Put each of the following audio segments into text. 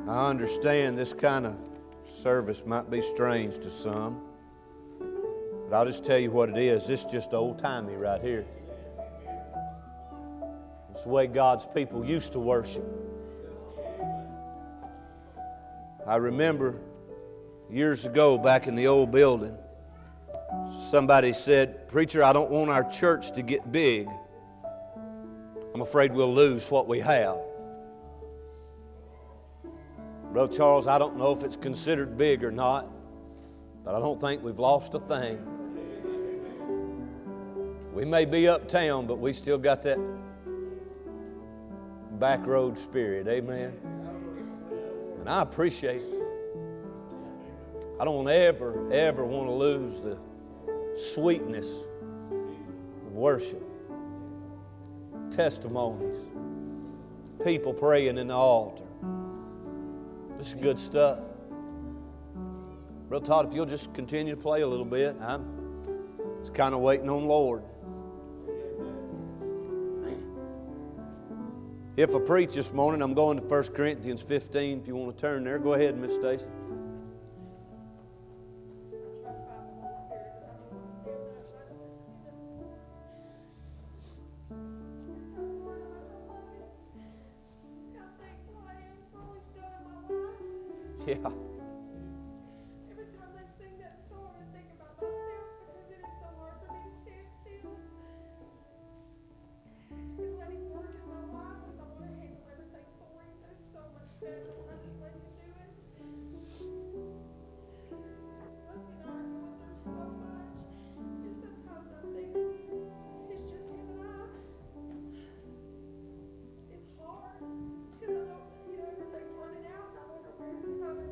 I understand this kind of service might be strange to some, but I'll just tell you what it is. It's just old-timey right here. It's the way God's people used to worship. I remember years ago back in the old building, somebody said, "Preacher, I don't want our church to get big. I'm afraid we'll lose what we have." Brother Charles, I don't know if it's considered big or not, but I don't think we've lost a thing. We may be uptown, but we still got that back road spirit. Amen. And I appreciate it. I don't ever want to lose the sweetness of worship. Testimonies. People praying in the altar. This is good stuff. Brother Todd, if you'll just continue to play a little bit, I'm just kind of waiting on the Lord. If I preach this morning, I'm going to 1 Corinthians 15. If you want to turn there, go ahead, Miss Stacy. Yeah. Every time I sing that song, I think about myself because it is so hard for me to stand still. And let Him work in my life because I want to handle everything for Him. But it's so much better when I just let Him do it. Rusty and I are going through so much. And sometimes I'm thinking, it's just Him and I. It's hard because I don't, everything's running out and I wonder where it's coming.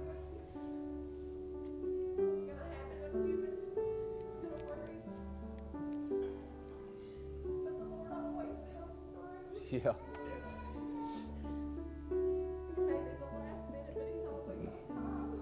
What's going to happen? I'm human. I'm going to worry. But the Lord always comes through. Yeah. It may be the last minute, but He's always on time.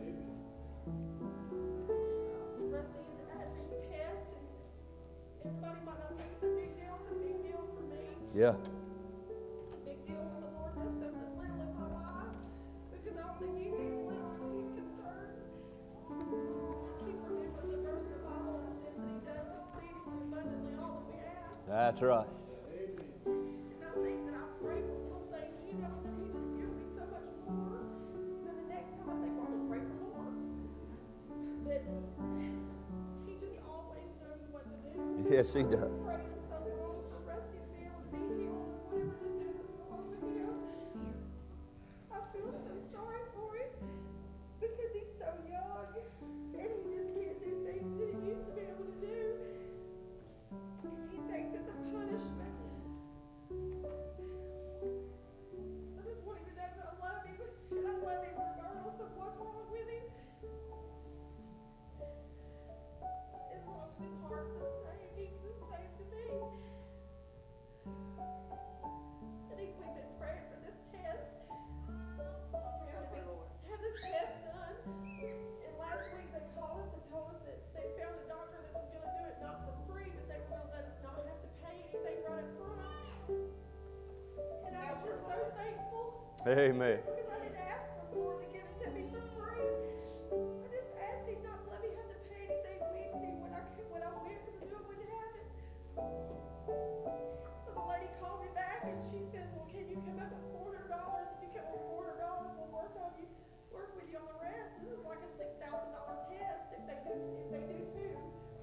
Rusty and I had these tests, and everybody might not think it's a big deal. It's a big deal for me. Yeah. It's a big deal when the Lord does something little in my life because I don't think anything little when He's concerned. I keep remembering the verse in the Bible that says that He does exceedingly abundantly all that we ask. That's right. And I think that I pray for little things, that He just gives me so much more. Then the next time I think, well, I'm going to pray for more. But He just always knows what to do. Yes, He does. I'm praying so long for Rusty to be able to be healed, whatever this is that's going with him. I feel so sorry for him because he's so young and he just can't do things that he used to be able to do. And he thinks it's a punishment. I just want him to know that I love him, and I love him regardless of what's wrong with him. As long as his heart's the same, he's the same to me. I think we've been praying for this test. Have this test done. And last week they called us and told us that they found a doctor that was going to do it not for free, but they were going to let us not have to pay anything right up front. And I was just so thankful. Amen. Because I didn't ask for more, they give it to me for free. I just asked Him not to let me have to pay anything Wednesday when I went because I knew I wouldn't have it. So the lady called me back and she said, well, can you come up with $400? If you come up with $400, we'll work with you on the rest. This is like a $6,000 test if they do two.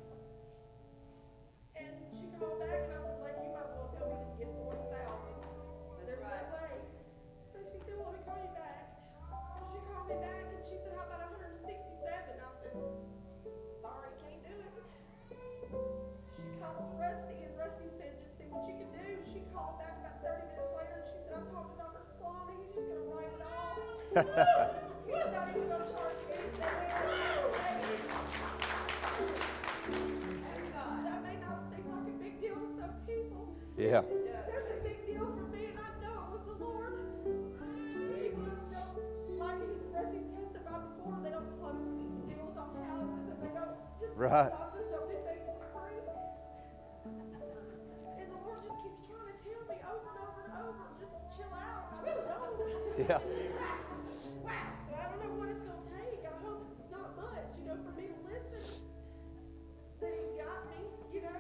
And she called back and I said, lady, you might as well tell me to get $40,000. There's no way. So she said, well, let me call you back. So she called me back and she said, how about 167? I said, sorry, can't do it. So she called Rusty and Rusty said, just see what you can do. She called back about 30 minutes later and she said, I talked to Dr. Salami, he's just going to write it off. He's not even going to charge me anything. That may not seem like a big deal to some people. Yeah. That's a big deal for me, and I know it was the Lord. People just don't, like Rusty's testified before, they don't close deals on houses, and they don't just Right. just don't do things for free. And the Lord just keeps trying to tell me over and over and over just to chill out. I don't know. Yeah.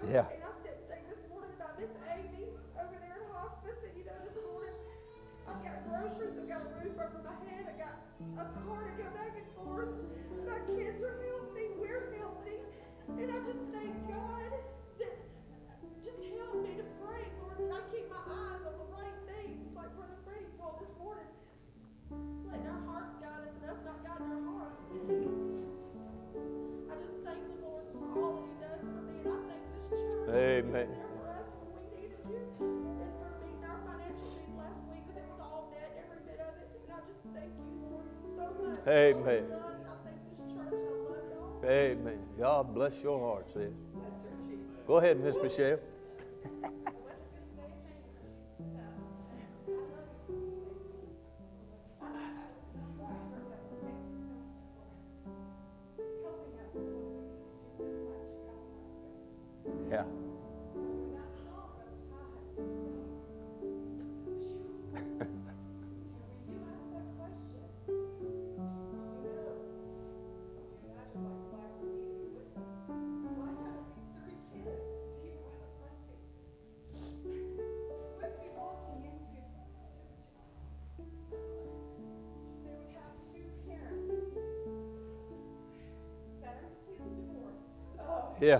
Yeah. And I said this morning about Miss Amy over there in hospice, and this morning I've got groceries, I've got a roof over my head, I got a car to go back and forth. My kids are healthy, we're healthy, and I just thank God that just help me to pray, Lord, that I keep my eyes on the right things, like Brother Freddie told this morning. Letting our hearts guide us and us not guiding our hearts. I just thank the Lord for all that He does for me, and I thank this church. Amen. Was there for us when we needed you, and for meeting our financial needs last week, because it was all met, every bit of it. And I just thank you, Lord, so much. Amen. I thank this church. I love y'all. Amen. God bless your heart, sis. Go ahead, Miss Michelle. Yeah. Yeah.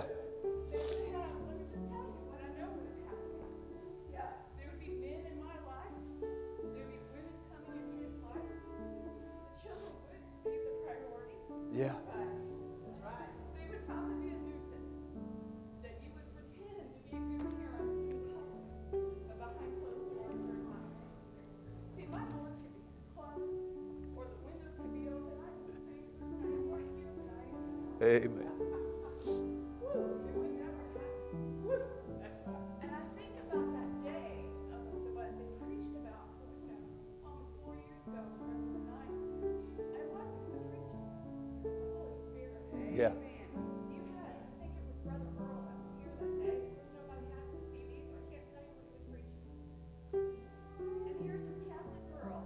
Yeah. That's right. They would probably be a nuisance. That you would pretend to be a good parent in public, but behind closed doors you're not. See, my doors could be closed, or the windows could be open. I'm the same person I am right here, but I am not. Amen. Woo, it would never happen. Woo. That's right. And I think about that day of what they preached about, almost 4 years ago, November the 9th. It wasn't the preaching. It was the Holy Spirit. Yeah. You had, I think it was Brother Earl that was here that day. Of course, nobody has the CDs, so I can't tell you what he was preaching. And here's this Catholic girl.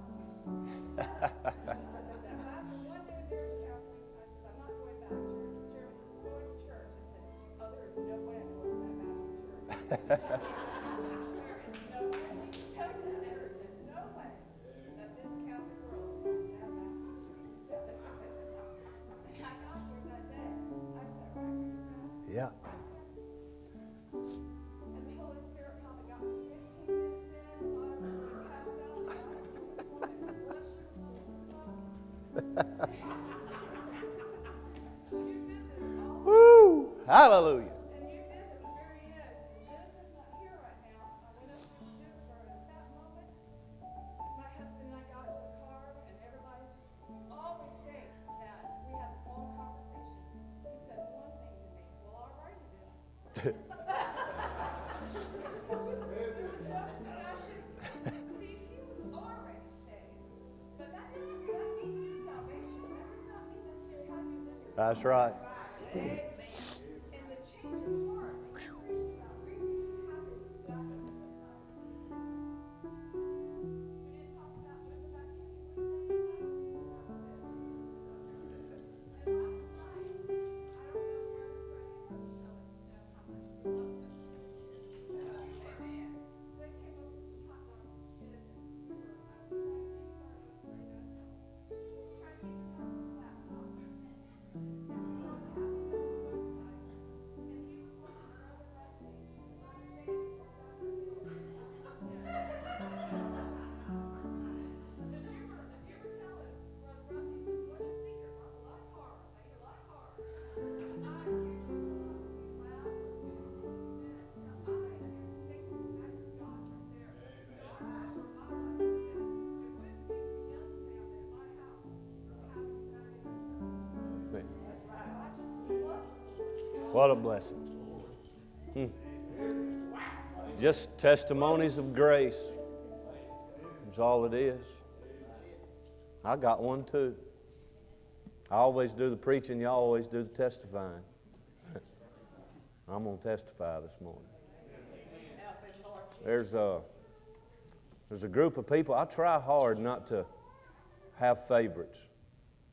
After one day of marriage counseling, I said, I'm not going back to church. And Jeremy says, I'm going to church. I said, oh, there is no way I'm going to that Baptist church. There is no way. I need to tell you that. There is no way that this Catholic girl is going to that Baptist church. And I got here that day. I sat right here. Yeah. And the Holy Spirit probably got me 15 minutes in, and thought I was going to pass out. And I just wanted to bless your Lord. You did this all. Woo! Hallelujah. And you did at the very end. Jennifer's not here right now. I went up to Jennifer, and at that moment, my husband and I got into the car, and everybody just always thinks that we had this long conversation. He said one thing to me. Well, all righty then. There was no discussion. See, he was already saved. But that means your salvation. That does not mean necessarily how you live your life. That's right. Amen. And the change of heart that you preached about recently happened back in the night. We didn't talk about moving back in anyway. That was it. And last night, I don't know Brother Freddie and Brother Shelley know how much we love them. Amen. They came over with some hot dogs for the kids, and I was trying to teach, sorry, Brother Freddie, I was trying to teach them how to use a laptop. And we were on the website, and he was watching Brother Rusty on Facebook. And you were telling Brother Rusty, he said, what's your secret? Well, it's a lot of cars. I eat a lot of cars. I usually love to be flat or good. And so I am thankful that is God right there. So I asked for my life that it wouldn't be the young family at my house having Saturday night service. So I just love it. What a blessing. Just testimonies of grace. That's all it is. I got one too. I always do the preaching, you always do the testifying. I'm going to testify this morning. There's a group of people. I try hard not to have favorites.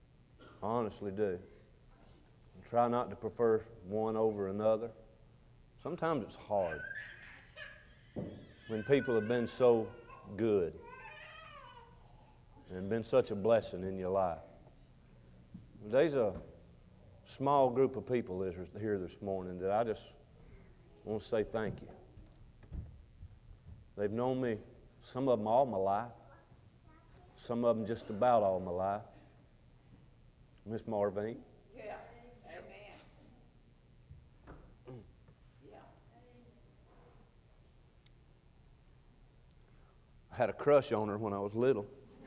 I honestly do. I try not to prefer one over another. Sometimes it's hard when people have been so good and been such a blessing in your life. There's a small group of people here this morning that I just want to say thank you. They've known me, some of them all my life, some of them just about all my life. Miss Marvine. Yeah. Amen. Yeah. I had a crush on her when I was little.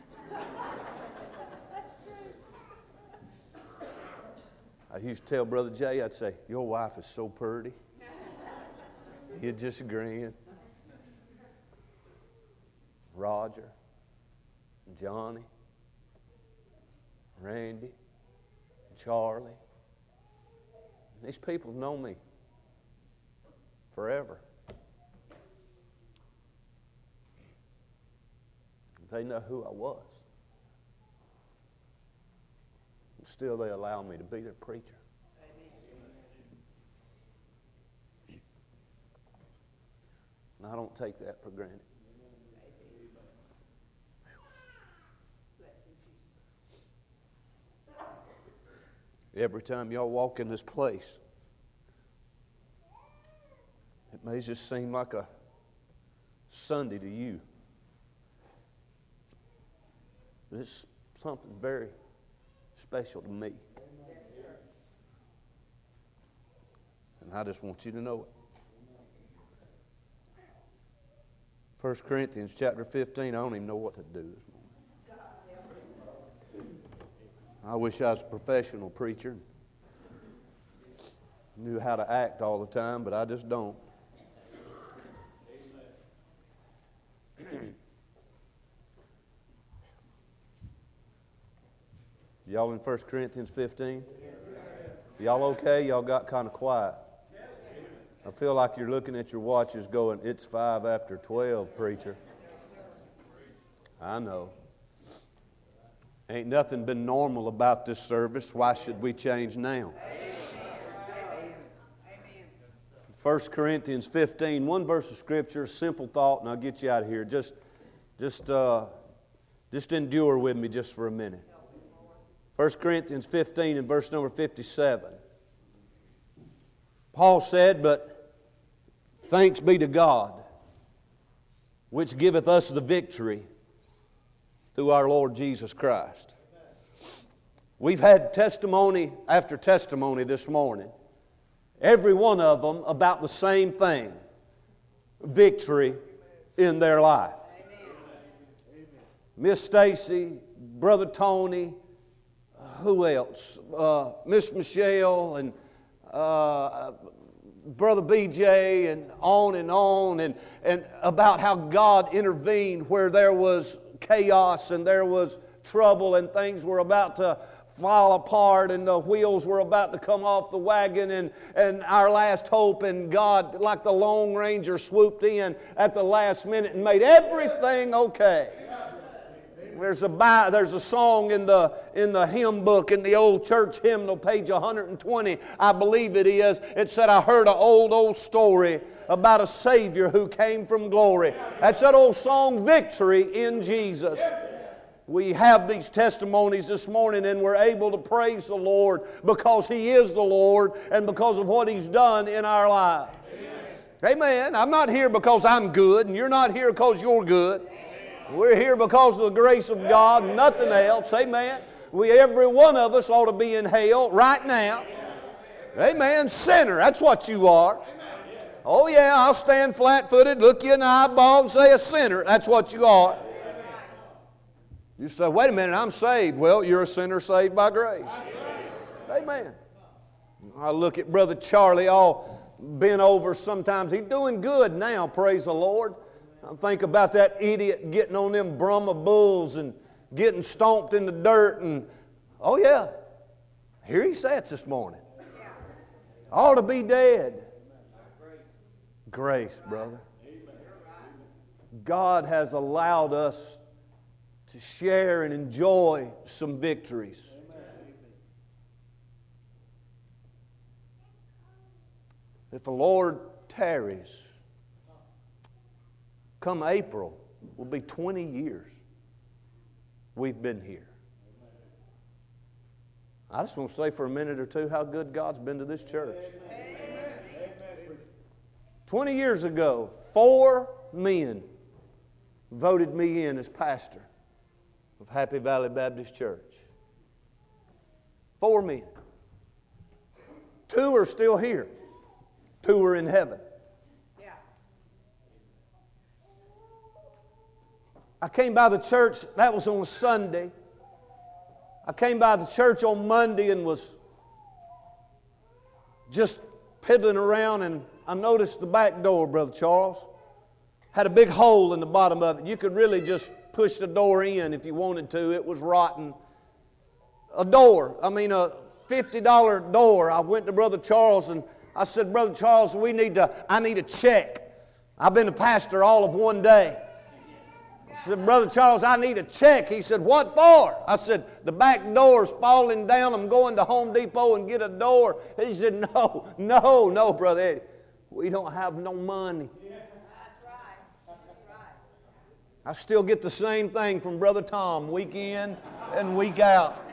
I used to tell Brother Jay, I'd say, your wife is so pretty. He'd just grin. Roger, Johnny, Randy, Charlie. These people know me forever. They know who I was. And still they allow me to be their preacher. And I don't take that for granted. Every time y'all walk in this place, it may just seem like a Sunday to you. But it's something very special to me. And I just want you to know it. 1 Corinthians chapter 15, I don't even know what to do this morning. I wish I was a professional preacher. Knew how to act all the time, but I just don't. Y'all in 1 Corinthians 15? Y'all okay? Y'all got kind of quiet. I feel like you're looking at your watches going, it's 5 after 12, preacher. I know. Ain't nothing been normal about this service. Why should we change now? 1 Corinthians 15, one verse of Scripture, simple thought, and I'll get you out of here. Just endure with me just for a minute. 1 Corinthians 15 and verse number 57. Paul said, but thanks be to God, which giveth us the victory through our Lord Jesus Christ. We've had testimony after testimony this morning. Every one of them about the same thing. Victory in their life. Miss Stacy, Brother Tony, who else? Miss Michelle and Brother BJ and on and about how God intervened where there was chaos and there was trouble and things were about to fall apart and the wheels were about to come off the wagon and our last hope, and God, like the Lone Ranger, swooped in at the last minute and made everything okay. There's a song in the hymn book, in the old church hymnal, page 120, I believe it is. It said, I heard an old story about a Savior who came from glory. That's that old song, Victory in Jesus. We have these testimonies this morning and we're able to praise the Lord because He is the Lord and because of what He's done in our lives. Amen. I'm not here because I'm good and you're not here because you're good. We're here because of the grace of God, nothing else. Amen. Every one of us ought to be in hell right now. Amen. Sinner, that's what you are. Oh yeah, I'll stand flat-footed, look you in the eyeball and say a sinner. That's what you are. You say, wait a minute, I'm saved. Well, you're a sinner saved by grace. Amen. I look at Brother Charlie all bent over sometimes. He's doing good now, praise the Lord. I think about that idiot getting on them Brahma bulls and getting stomped in the dirt and, oh yeah, here he sits this morning. Ought to be dead. Grace, brother. God has allowed us to share and enjoy some victories. If the Lord tarries, come April, will be 20 years we've been here. I just want to say for a minute or two how good God's been to this church. 20 years ago, 4 men voted me in as pastor of Happy Valley Baptist Church. 4 men. 2 are still here. 2 are in heaven. Yeah. I came by the church, that was on Sunday. I came by the church on Monday and was just piddling around, and I noticed the back door, Brother Charles, had a big hole in the bottom of it. You could really just push the door in if you wanted to. It was rotten. A door, a $50 door. I went to Brother Charles and I said, Brother Charles, I need a check. I've been a pastor all of one day. I said, Brother Charles, I need a check. He said, what for? I said, the back door's falling down. I'm going to Home Depot and get a door. He said, no, Brother Eddie. We don't have no money. That's right. That's right. I still get the same thing from Brother Tom week in and week out.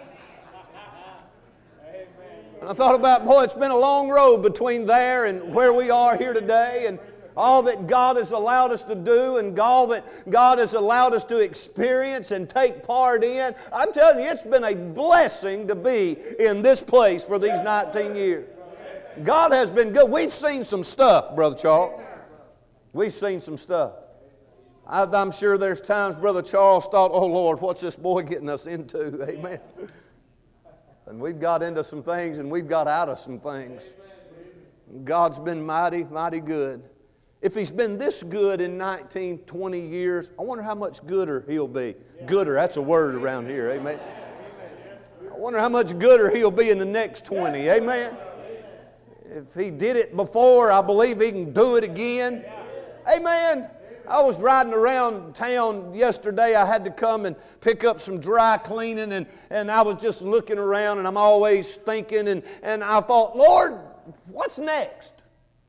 And I thought about, boy, it's been a long road between there and where we are here today, and all that God has allowed us to do and all that God has allowed us to experience and take part in. I'm telling you, it's been a blessing to be in this place for these 19 years. God has been good. We've seen some stuff, Brother Charles. We've seen some stuff. I'm sure there's times Brother Charles thought, oh Lord, what's this boy getting us into? Amen. And we've got into some things and we've got out of some things. God's been mighty, mighty good. If He's been this good in 19, 20 years, I wonder how much gooder He'll be. Gooder, that's a word around here, amen. I wonder how much gooder He'll be in the next 20, amen. If He did it before, I believe He can do it again. Amen. I was riding around town yesterday. I had to come and pick up some dry cleaning, and I was just looking around, and I'm always thinking, and I thought, Lord, what's next?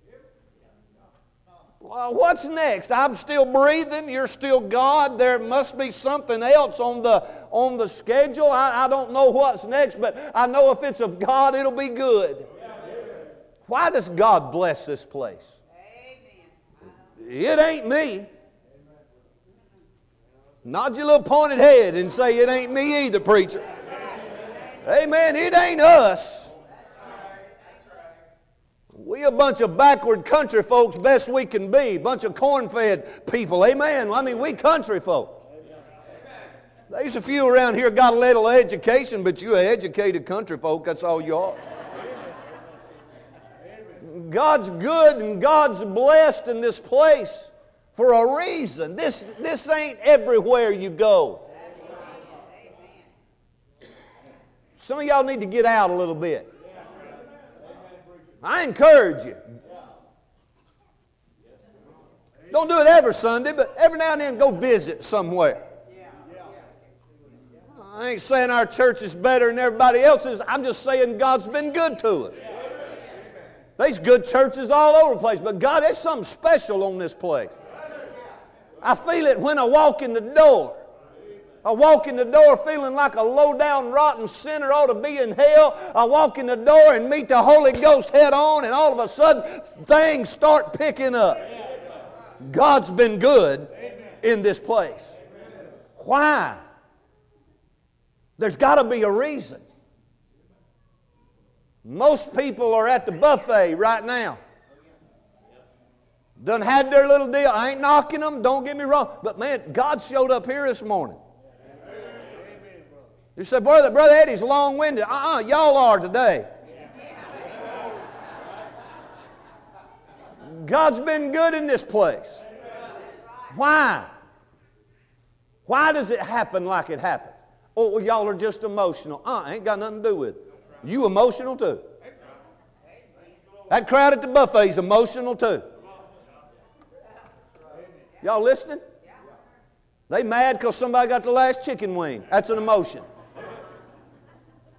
Well, what's next? I'm still breathing. You're still God. There must be something else on the schedule. I don't know what's next, but I know if it's of God, it'll be good. Why does God bless this place? It ain't me. Nod your little pointed head and say, it ain't me either, preacher. Amen. It ain't us. We a bunch of backward country folks, best we can be. Bunch of corn-fed people. Amen. I mean, we country folk. There's a few around here got a little education, but you educated country folk. That's all you are. God's good and God's blessed in this place for a reason. This ain't everywhere you go. Some of y'all need to get out a little bit. I encourage you. Don't do it every Sunday, but every now and then go visit somewhere. I ain't saying our church is better than everybody else's. I'm just saying God's been good to us. There's good churches all over the place, but God, there's something special on this place. I feel it when I walk in the door. I walk in the door feeling like a low-down, rotten sinner ought to be in hell. I walk in the door and meet the Holy Ghost head on, and all of a sudden, things start picking up. God's been good in this place. Why? There's got to be a reason. Most people are at the buffet right now. Done had their little deal. I ain't knocking them, don't get me wrong. But man, God showed up here this morning. You say, Brother Eddie's long-winded. Y'all are today. God's been good in this place. Why? Why does it happen like it happens? Oh, well, y'all are just emotional. Ain't got nothing to do with it. You emotional too. That crowd at the buffet is emotional too. Y'all listening? They mad because somebody got the last chicken wing. That's an emotion.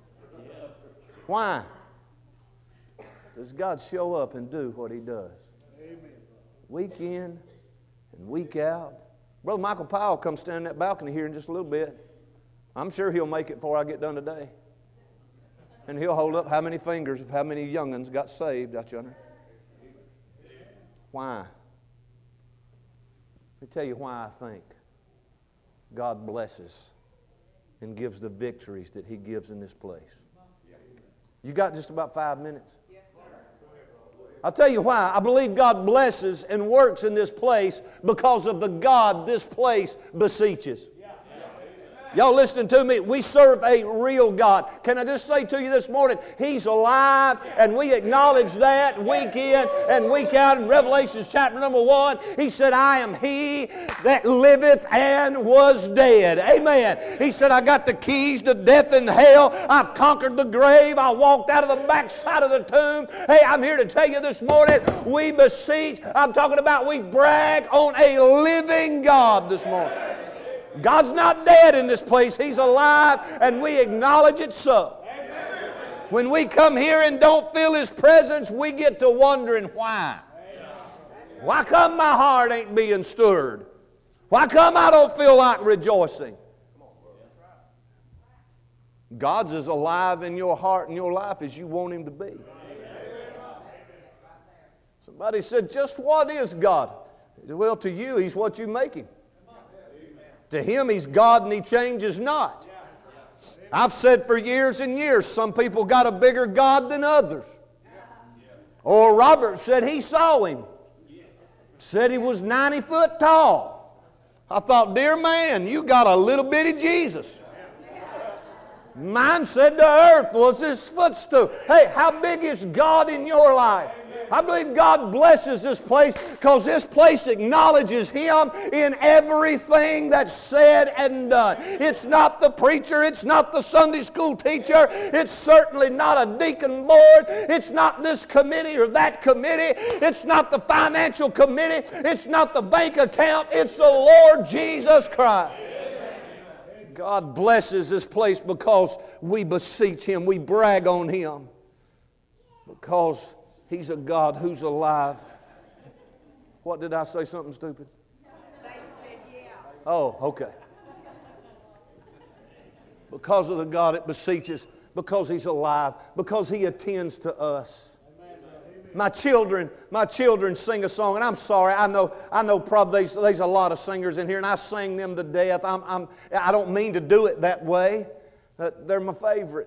Why? Does God show up and do what He does? Week in and week out. Brother Michael Powell comes stand in that balcony here in just a little bit. I'm sure he'll make it before I get done today. And he'll hold up how many fingers of how many young'uns got saved out yonder. Why? Let me tell you why I think God blesses and gives the victories that He gives in this place. You got just about 5 minutes? Yes, sir. I'll tell you why. I believe God blesses and works in this place because of the God this place beseeches. Y'all listening to me? We serve a real God. Can I just say to you this morning, He's alive, and we acknowledge that week in and week out. In Revelation chapter number 1, He said, I am He that liveth and was dead. Amen. He said, I got the keys to death and hell. I've conquered the grave. I walked out of the backside of the tomb. Hey, I'm here to tell you this morning, we beseech, I'm talking about we brag on a living God this morning. God's not dead in this place. He's alive, and we acknowledge it so. When we come here and don't feel His presence, we get to wondering why. Why come my heart ain't being stirred? Why come I don't feel like rejoicing? God's as alive in your heart and your life as you want Him to be. Somebody said, just what is God? Well, to you, He's what you make Him. To Him, He's God and He changes not. I've said for years and years, some people got a bigger God than others. Or Robert said he saw Him. Said He was 90 foot tall. I thought, dear man, you got a little bitty Jesus. Mine said the earth was His footstool. Hey, how big is God in your life? I believe God blesses this place because this place acknowledges Him in everything that's said and done. It's not the preacher. It's not the Sunday school teacher. It's certainly not a deacon board. It's not this committee or that committee. It's not the financial committee. It's not the bank account. It's the Lord Jesus Christ. God blesses this place because we beseech Him. We brag on Him because He's a God who's alive. What did I say? Something stupid? Oh, okay. Because of the God it beseeches, because He's alive, because He attends to us. My children sing a song, and I'm sorry, I know probably there's a lot of singers in here, and I sing them to death. I don't mean to do it that way. They're my favorite.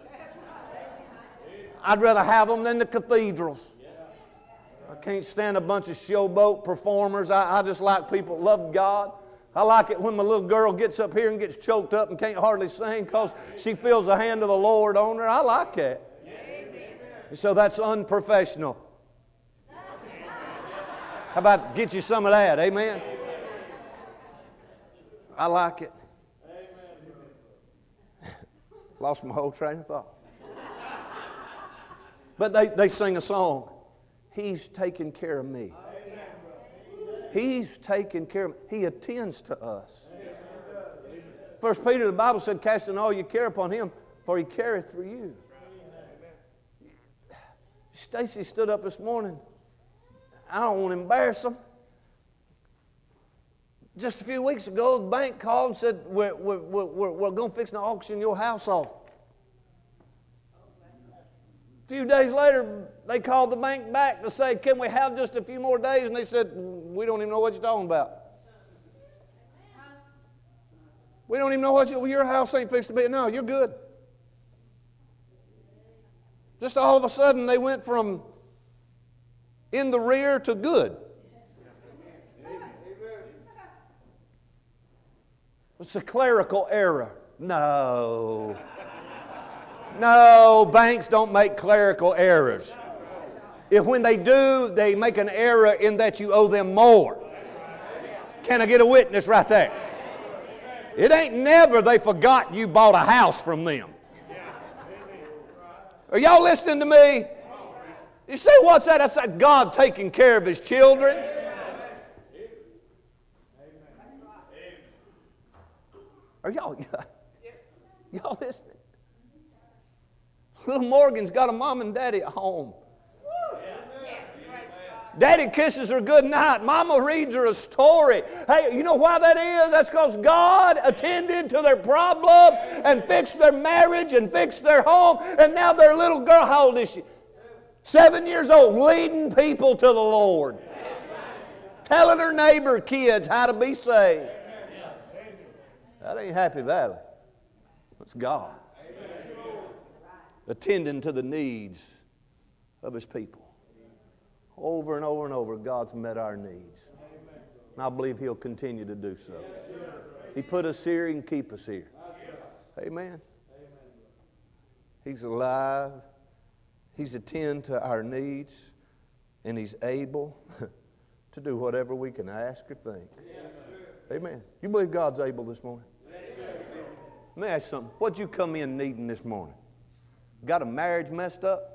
I'd rather have them than the cathedrals. I can't stand a bunch of showboat performers. I just like people that love God. I like it when my little girl gets up here and gets choked up and can't hardly sing because she feels the hand of the Lord on her. I like that. And so that's unprofessional. How about get you some of that? Amen? I like it. Lost my whole train of thought. But they sing a song. He's taking care of me. He's taking care of me. He attends to us. 1 Peter, the Bible said, casting all your care upon Him, for He careth for you. Stacy stood up this morning. I don't want to embarrass them. Just a few weeks ago, the bank called and said, we're going to fix an auction your house off. A few days later, they called the bank back to say, can we have just a few more days? And they said, we don't even know what you're talking about. We don't even know what your house ain't fixed to be. No, you're good. Just all of a sudden, they went from in the rear to good. It's a clerical error. No. No, banks don't make clerical errors. If when they do, they make an error in that you owe them more. Can I get a witness right there? It ain't never they forgot you bought a house from them. Are y'all listening to me? You say, what's that? That's that God taking care of His children. Are y'all listening? Little Morgan's got a mom and daddy at home. Daddy kisses her good night. Mama reads her a story. Hey, you know why that is? That's because God attended to their problem and fixed their marriage and fixed their home. And now their little girl, how old is she? 7 years old, leading people to the Lord. Telling her neighbor kids how to be saved. That ain't Happy Valley. That's God. Attending to the needs of His people. Over and over and over, God's met our needs. And I believe He'll continue to do so. He put us here, He can keep us here. Amen. He's alive. He's attend to our needs. And He's able to do whatever we can ask or think. Amen. You believe God's able this morning? Let me ask you something. What'd you come in needing this morning? Got a marriage messed up?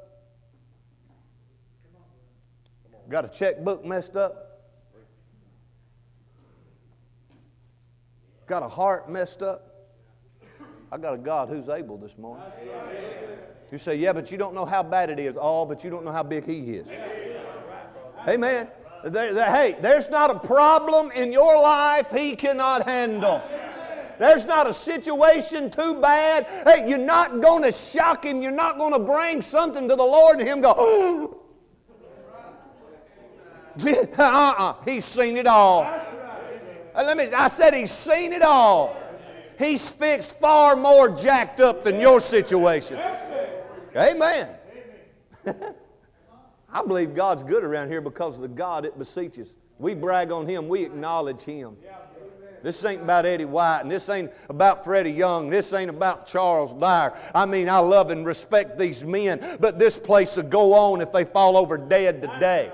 Got a checkbook messed up? Got a heart messed up? I got a God who's able this morning. You say, yeah, but you don't know how bad it is. Oh, but you don't know how big He is. Amen. Hey, there's not a problem in your life He cannot handle. There's not a situation too bad. Hey, you're not going to shock Him. You're not going to bring something to the Lord and Him go, oh. He's seen it all. I said He's seen it all. He's fixed far more jacked up than your situation. Amen. I believe God's good around here because of the God that beseeches. We brag on Him. We acknowledge Him. This ain't about Eddie White, and this ain't about Freddie Young. This ain't about Charles Dyer. I mean, I love and respect these men, but this place will go on if they fall over dead today.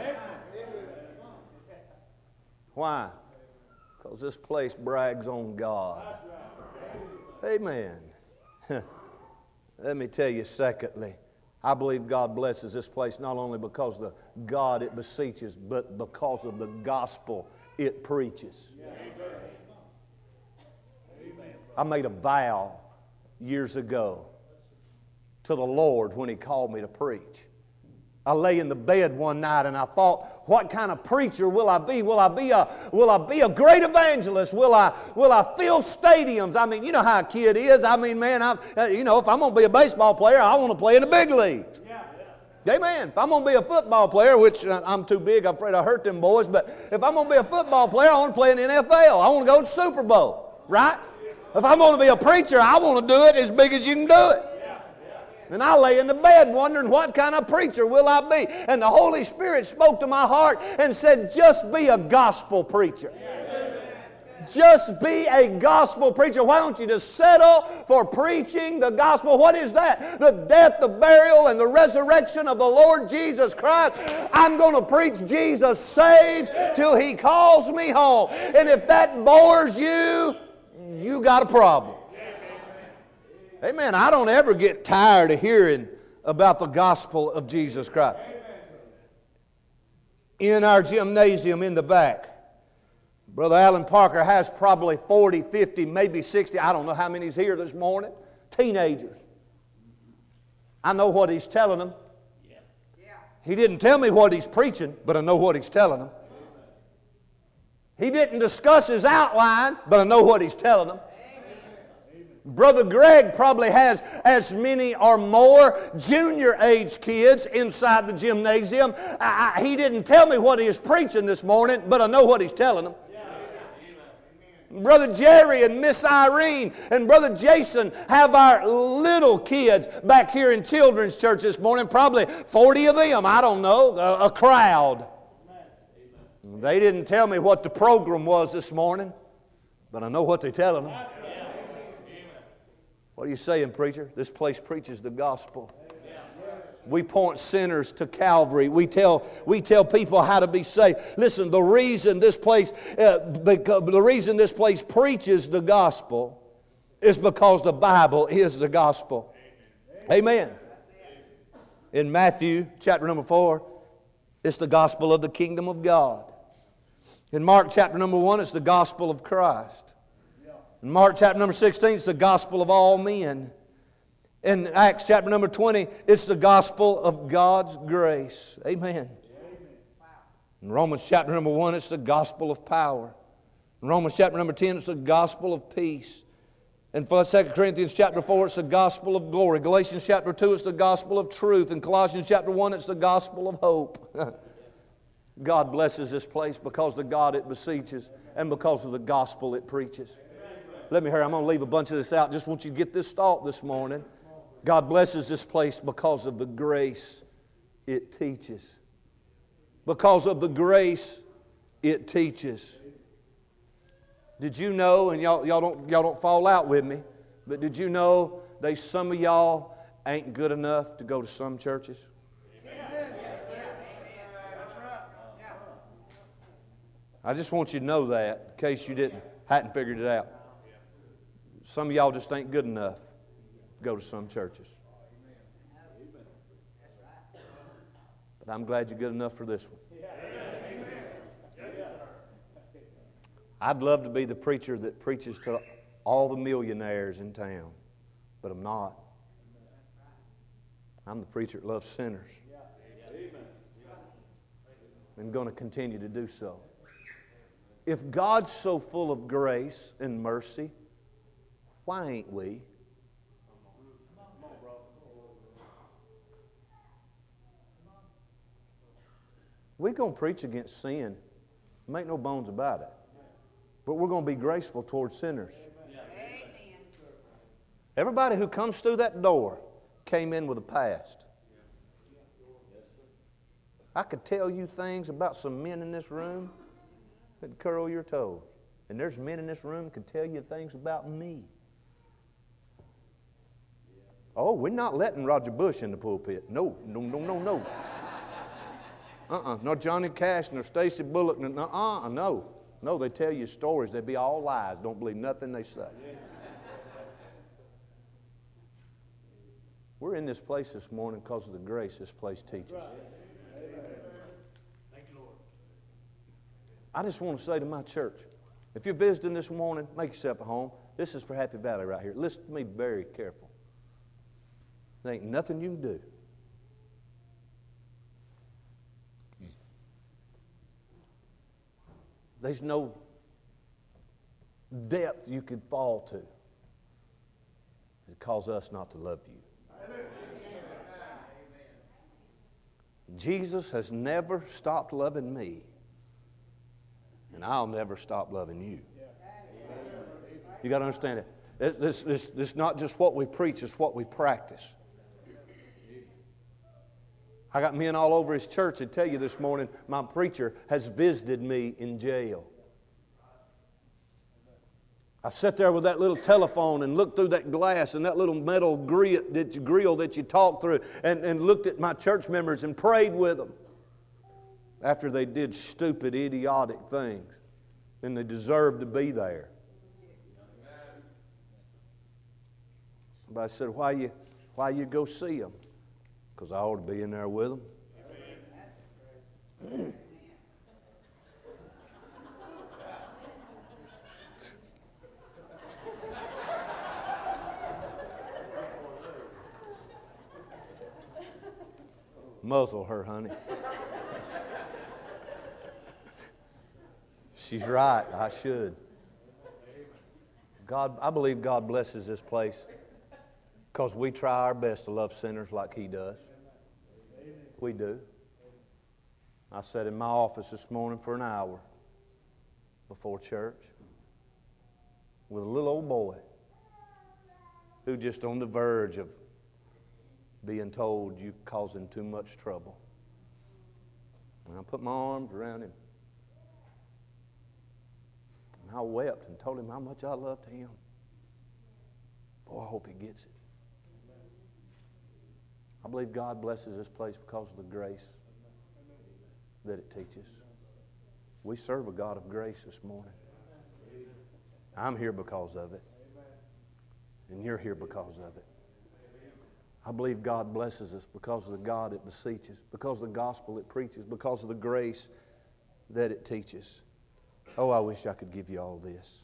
Why? Because this place brags on God. Amen. Let me tell you, secondly, I believe God blesses this place not only because of the God it beseeches, but because of the gospel it preaches. I made a vow years ago to the Lord when He called me to preach. I lay in the bed one night and I thought, what kind of preacher will I be? Will I be a great evangelist? Will I fill stadiums? I mean, you know how a kid is. I mean, man, if I'm going to be a baseball player, I want to play in the big leagues. Amen. If I'm going to be a football player, which I'm too big, I'm afraid I hurt them boys, but if I'm going to be a football player, I want to play in the NFL. I want to go to the Super Bowl, right? If I'm going to be a preacher, I want to do it as big as you can do it. And I lay in the bed wondering what kind of preacher will I be. And the Holy Spirit spoke to my heart and said, just be a gospel preacher. Just be a gospel preacher. Why don't you just settle for preaching the gospel? What is that? The death, the burial, and the resurrection of the Lord Jesus Christ. I'm going to preach Jesus saves till He calls me home. And if that bores you, you got a problem. Amen. I don't ever get tired of hearing about the gospel of Jesus Christ. In our gymnasium in the back, Brother Alan Parker has probably 40, 50, maybe 60, I don't know how many's here this morning, teenagers. I know what he's telling them. He didn't tell me what he's preaching, but I know what he's telling them. He didn't discuss his outline, but I know what he's telling them. Brother Greg probably has as many or more junior age kids inside the gymnasium. He didn't tell me what he is preaching this morning, but I know what he's telling them. Brother Jerry and Miss Irene and Brother Jason have our little kids back here in Children's Church this morning. Probably 40 of them, I don't know, a crowd. They didn't tell me what the program was this morning, but I know what they're telling them. What are you saying, preacher? This place preaches the gospel. We point sinners to Calvary. We tell people how to be saved. Listen, the reason this place preaches the gospel is because the Bible is the gospel. Amen. In Matthew chapter number 4, it's the gospel of the kingdom of God. In Mark chapter number 1, it's the gospel of Christ. In Mark chapter number 16, it's the gospel of all men. In Acts chapter number 20, it's the gospel of God's grace. Amen. In Romans chapter number 1, it's the gospel of power. In Romans chapter number 10, it's the gospel of peace. In 2 Corinthians chapter 4, it's the gospel of glory. Galatians chapter 2, it's the gospel of truth. In Colossians chapter 1, it's the gospel of hope. God blesses this place because the God it beseeches and because of the gospel it preaches. Let me hear, I'm going to leave a bunch of this out. Just want you to get this thought this morning. God blesses this place because of the grace it teaches. Because of the grace it teaches. Did you know, and y'all don't fall out with me, but did you know some of y'all ain't good enough to go to some churches? I just want you to know that in case you hadn't figured it out. Some of y'all just ain't good enough to go to some churches. But I'm glad you're good enough for this one. I'd love to be the preacher that preaches to all the millionaires in town, but I'm not. I'm the preacher that loves sinners. I'm going to continue to do so. If God's so full of grace and mercy, why ain't we? We're going to preach against sin. Make no bones about it. But we're going to be graceful towards sinners. Everybody who comes through that door came in with a past. I could tell you things about some men in this room that'd curl your toes. And there's men in this room that could tell you things about me. Oh, we're not letting Roger Bush in the pulpit. No. Nor Johnny Cash, nor Stacy Bullock, no. No, they tell you stories. They be all lies. Don't believe nothing they say. We're in this place this morning because of the grace this place teaches. Thank you, Lord. I just want to say to my church, if you're visiting this morning, make yourself at home. This is for Happy Valley right here. Listen to me very careful. There ain't nothing you can do. There's no depth you could fall to that cause us not to love you. Jesus has never stopped loving me, and I'll never stop loving you. You got to understand it. This is not just what we preach, it's what we practice. I got men all over his church that tell you this morning, my preacher has visited me in jail. I've sat there with that little telephone and looked through that glass and that little metal grill that you talk through and looked at my church members and prayed with them after they did stupid, idiotic things. And they deserved to be there. Somebody said, why you go see them? Because I ought to be in there with them. Muzzle her, honey. She's right. I should. I believe God blesses this place because we try our best to love sinners like He does. We do. I sat in my office this morning for an hour before church with a little old boy who just on the verge of being told you're causing too much trouble. And I put my arms around him. And I wept and told him how much I loved him. Boy, I hope he gets it. I believe God blesses this place because of the grace that it teaches. We serve a God of grace this morning. I'm here because of it. And you're here because of it. I believe God blesses us because of the God it beseeches, because of the gospel it preaches, because of the grace that it teaches. Oh, I wish I could give you all this.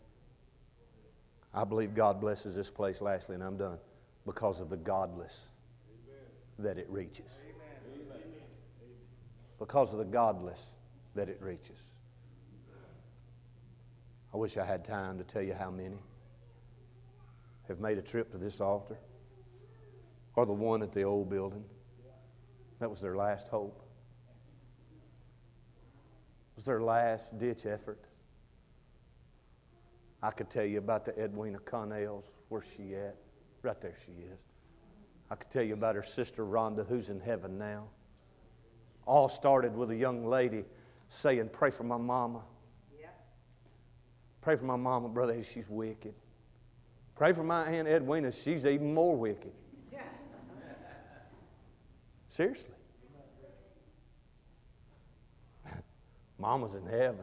I believe God blesses this place, lastly, and I'm done, because of the godless that it reaches. Because of the godless that it reaches. I wish I had time to tell you how many have made a trip to this altar or the one at the old building. That was their last hope. It was their last ditch effort. I could tell you about the Edwina Connells. Where's she at? Right there she is. I could tell you about her sister Rhonda, who's in heaven now. All started with a young lady saying, pray for my mama. Pray for my mama, brother, she's wicked. Pray for my Aunt Edwina, she's even more wicked. Seriously. Mama's in heaven.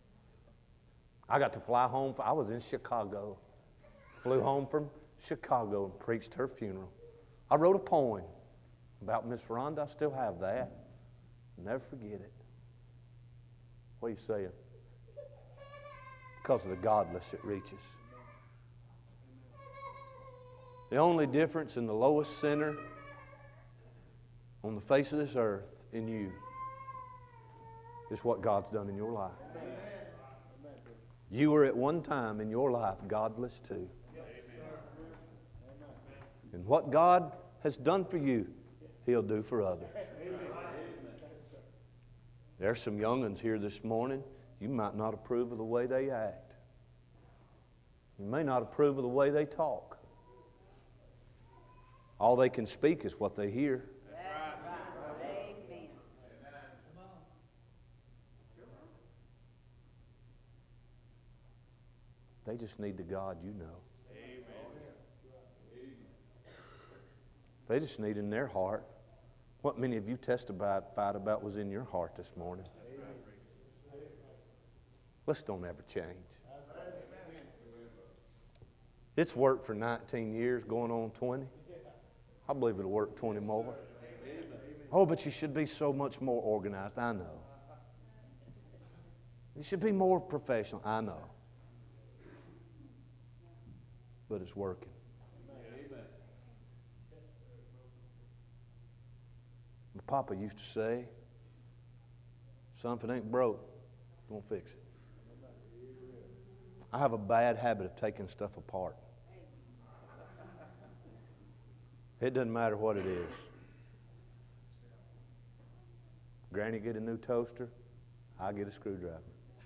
I got to fly home. I was in Chicago. Flew home from Chicago and preached her funeral. I wrote a poem about Miss Rhonda. I still have that. Never forget it. What are you saying? Because of the godless it reaches. The only difference in the lowest sinner on the face of this earth in you is what God's done in your life. You were at one time in your life godless too. And what God has done for you, He'll do for others. There's some young'uns here this morning. You might not approve of the way they act. You may not approve of the way they talk. All they can speak is what they hear. That's right. Amen. They just need the God you know. They just need in their heart what many of you testified about was in your heart this morning. Let's don't ever change. It's worked for 19 years, going on 20. I believe it'll work 20 more. Oh, but you should be so much more organized. I know. You should be more professional. I know. But it's working. My papa used to say, son, if it ain't broke, don't fix it. I have a bad habit of taking stuff apart. It doesn't matter what it is. Granny get a new toaster, I get a screwdriver.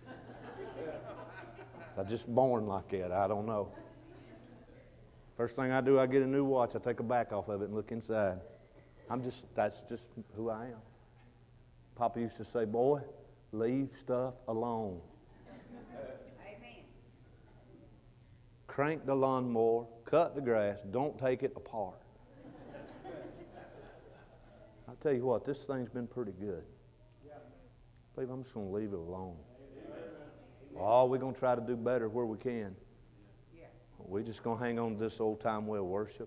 I'm just born like that. I don't know. First thing I do, I get a new watch. I take a back off of it and look inside. That's just who I am. Papa used to say, boy, leave stuff alone. Amen. Crank the lawnmower, cut the grass, don't take it apart. I'll tell you what, this thing's been pretty good. Babe, I'm just going to leave it alone. Oh, we're going to try to do better where we can. We're just going to hang on to this old time way of worship.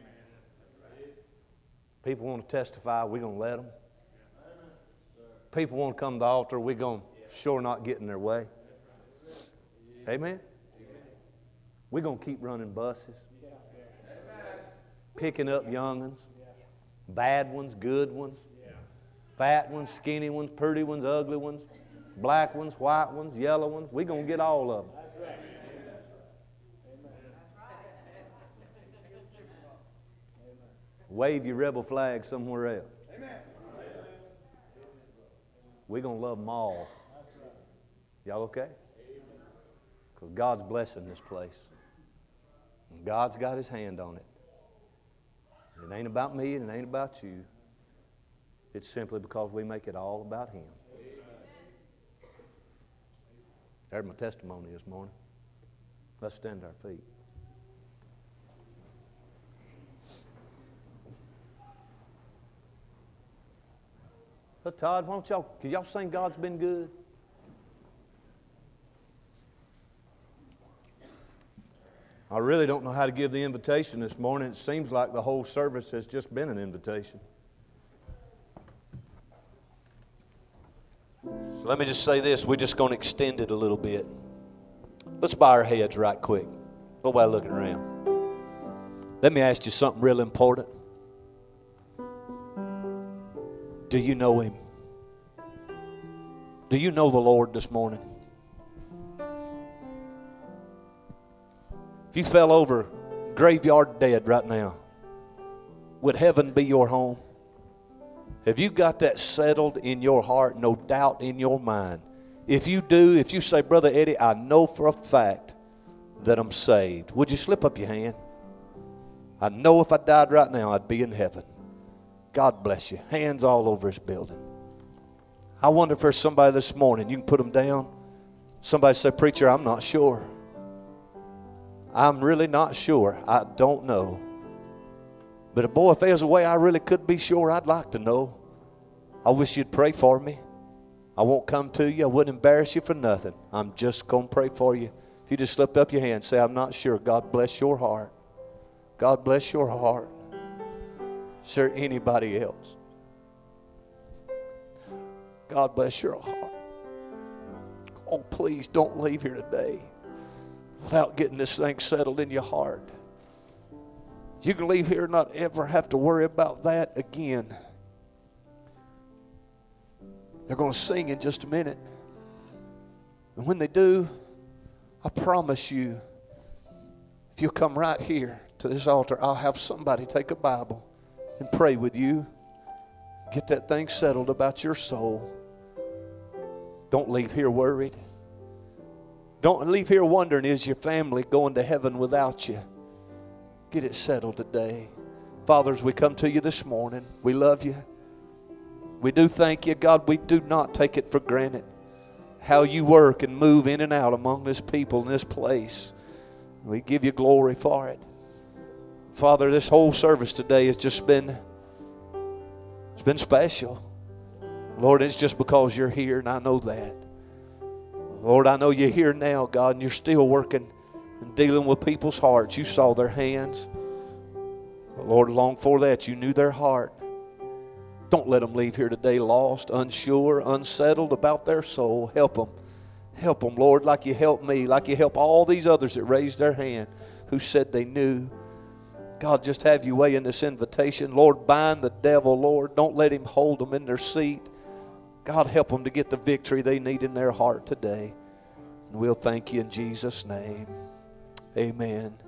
People want to testify, we're going to let them. People want to come to the altar, we're going to sure not get in their way. Amen? We're going to keep running buses. Picking up young'uns. Bad ones, good ones. Fat ones, skinny ones, pretty ones, ugly ones. Black ones, white ones, yellow ones. We're going to get all of them. Wave your rebel flag somewhere else. We're going to love them all. Y'all okay? Because God's blessing this place. And God's got His hand on it. It ain't about me and it ain't about you. It's simply because we make it all about Him. There's my testimony this morning. Let's stand to our feet. Todd, why don't could y'all sing God's Been Good? I really don't know how to give the invitation this morning. It seems like the whole service has just been an invitation. So let me just say this. We're just going to extend it a little bit. Let's bow our heads right quick. Nobody looking around. Let me ask you something real important. Do you know Him? Do you know the Lord this morning? If you fell over graveyard dead right now, would heaven be your home? Have you got that settled in your heart, no doubt in your mind? If you do, if you say, Brother Eddie, I know for a fact that I'm saved, would you slip up your hand? I know if I died right now, I'd be in heaven. God bless you. Hands all over this building. I wonder if there's somebody this morning, you can put them down. Somebody say, Preacher, I'm not sure. I'm really not sure. I don't know. But boy, if there's a way I really could be sure, I'd like to know. I wish you'd pray for me. I won't come to you. I wouldn't embarrass you for nothing. I'm just going to pray for you. If you just slip up your hand, say, I'm not sure. God bless your heart. God bless your heart. Is there anybody else? God bless your heart. Oh, please don't leave here today without getting this thing settled in your heart. You can leave here and not ever have to worry about that again. They're going to sing in just a minute. And when they do, I promise you, if you'll come right here to this altar, I'll have somebody take a Bible and pray with you. Get that thing settled about your soul. Don't leave here worried. Don't leave here wondering, is your family going to heaven without you? Get it settled today. Father, as we come to you this morning, we love you. We do thank you, God. We do not take it for granted how you work and move in and out among this people in this place. We give you glory for it. Father, this whole service today has just been, it's been special. Lord, it's just because you're here, and I know that. Lord, I know you're here now, God, and you're still working and dealing with people's hearts. You saw their hands. But Lord, long before that, you knew their heart. Don't let them leave here today lost, unsure, unsettled about their soul. Help them. Help them, Lord, like you helped me, like you help all these others that raised their hand who said they knew. God, just have you way in this invitation. Lord, bind the devil, Lord. Don't let him hold them in their seat. God, help them to get the victory they need in their heart today. And we'll thank you in Jesus' name. Amen.